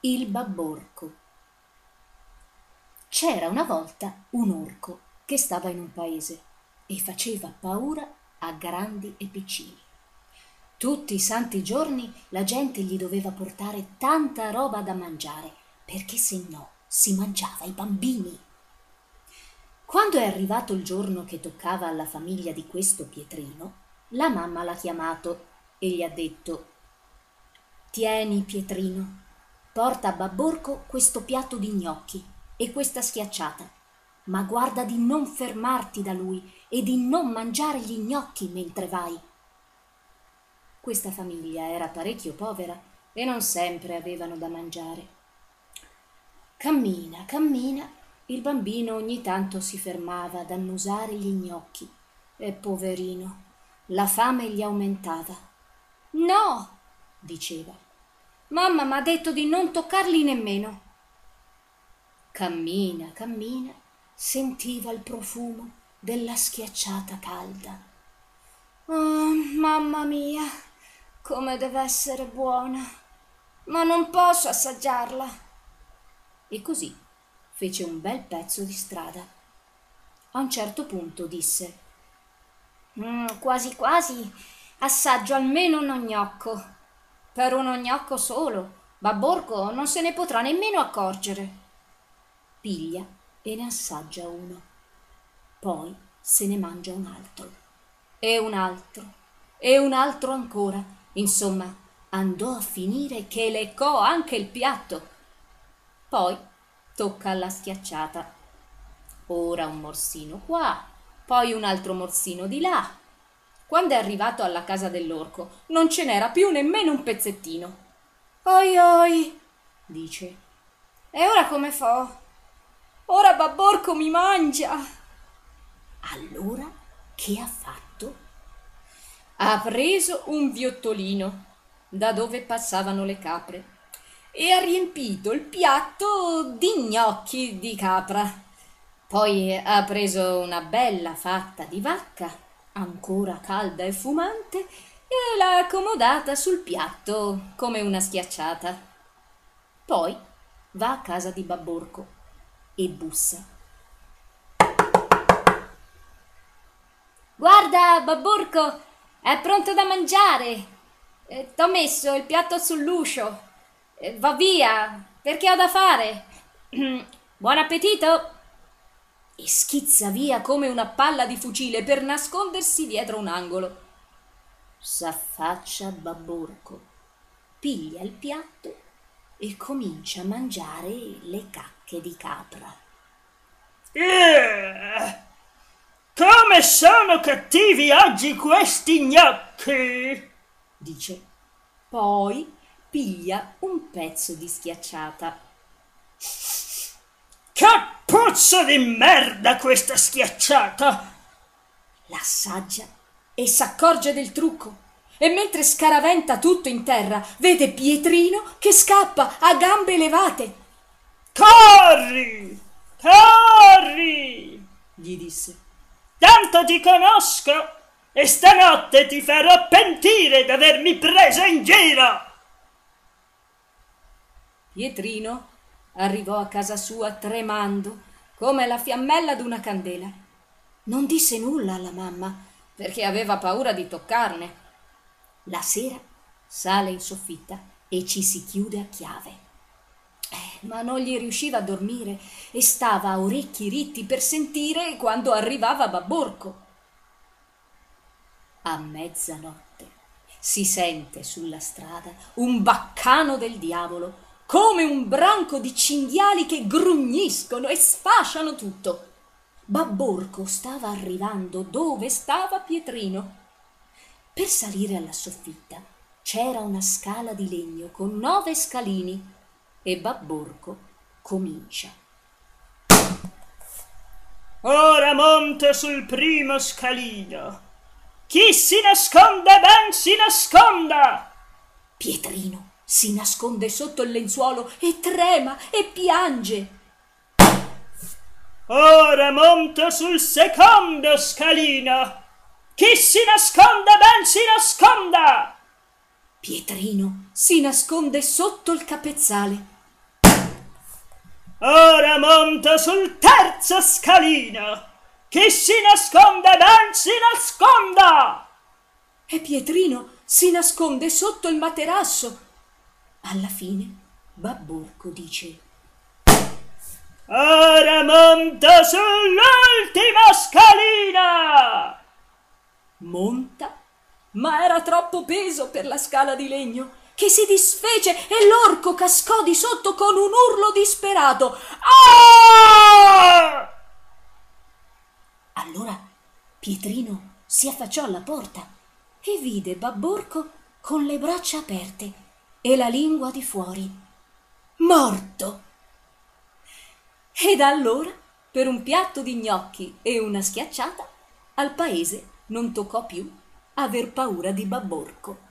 Il babborco. C'era una volta un orco che stava in un paese e faceva paura a grandi e piccini. Tutti i santi giorni la gente gli doveva portare tanta roba da mangiare, perché se no si mangiava i bambini. Quando è arrivato il giorno che toccava alla famiglia di questo Pietrino, la mamma l'ha chiamato e gli ha detto: «Tieni, Pietrino, porta a Babborco questo piatto di gnocchi e questa schiacciata, ma guarda di non fermarti da lui e di non mangiare gli gnocchi mentre vai». Questa famiglia era parecchio povera e non sempre avevano da mangiare. Cammina, cammina, il bambino ogni tanto si fermava ad annusare gli gnocchi e poverino, la fame gli aumentava. «No», diceva, «mamma m'ha detto di non toccarli nemmeno». Cammina, cammina, sentiva il profumo della schiacciata calda. «Oh, mamma mia, come deve essere buona, ma non posso assaggiarla». E così fece un bel pezzo di strada. A un certo punto disse: «Quasi quasi assaggio almeno uno gnocco. Per uno gnocco solo Babborco non se ne potrà nemmeno accorgere». Piglia e ne assaggia uno, poi se ne mangia un altro e un altro e un altro ancora. Insomma, andò a finire che leccò anche il piatto. Poi tocca alla schiacciata. Ora un morsino qua, poi un altro morsino di là. Quando è arrivato alla casa dell'orco non ce n'era più nemmeno un pezzettino. «Oi oi», dice, «e ora come fo? Ora Babborco mi mangia». Allora che ha fatto? Ha preso un viottolino da dove passavano le capre e ha riempito il piatto di gnocchi di capra. Poi ha preso una bella fatta di vacca, ancora calda e fumante, e l'ha accomodata sul piatto come una schiacciata. Poi va a casa di Babborco e bussa. «Guarda, Babborco, è pronto da mangiare. T'ho messo il piatto sull'uscio. Va via, perché ho da fare. Buon appetito!» E schizza via come una palla di fucile per nascondersi dietro un angolo. S'affaccia Babborco, piglia il piatto e comincia a mangiare le cacche di capra. Come sono cattivi oggi questi gnocchi!» dice. Poi piglia un pezzo di schiacciata. «Che puzza di merda questa schiacciata!» L'assaggia e s'accorge del trucco. E mentre scaraventa tutto in terra, vede Pietrino che scappa a gambe levate. «Corri, corri!» gli disse. «Tanto ti conosco e stanotte ti farò pentire d'avermi preso in giro!» Pietrino arrivò a casa sua tremando come la fiammella d'una candela. Non disse nulla alla mamma perché aveva paura di toccarne. La sera sale in soffitta e ci si chiude a chiave. Ma non gli riusciva a dormire e stava a orecchi ritti per sentire quando arrivava Babborco. A mezzanotte si sente sulla strada un baccano del diavolo, come un branco di cinghiali che grugniscono e sfasciano tutto. Babborco stava arrivando dove stava Pietrino. Per salire alla soffitta c'era una scala di legno con 9 scalini e Babborco comincia. «Ora monto sul primo scalino. Chi si nasconde ben si nasconda!» Pietrino si nasconde sotto il lenzuolo e trema e piange. «Ora monto sul secondo scalino. Chi si nasconde ben si nasconda!» Pietrino si nasconde sotto il capezzale Ora monto sul terzo scalino. Chi si nasconde ben si nasconda. E Pietrino si nasconde sotto il materasso. Alla fine Babborco dice: ora monto sull'ultima scalina. Monta, ma era troppo peso per la scala di legno, che si disfece e l'orco cascò di sotto con un urlo disperato. Ah! Allora Pietrino si affacciò alla porta e vide Babborco con le braccia aperte e la lingua di fuori, morto. E da allora, per un piatto di gnocchi e una schiacciata, al paese non toccò più aver paura di Babborco.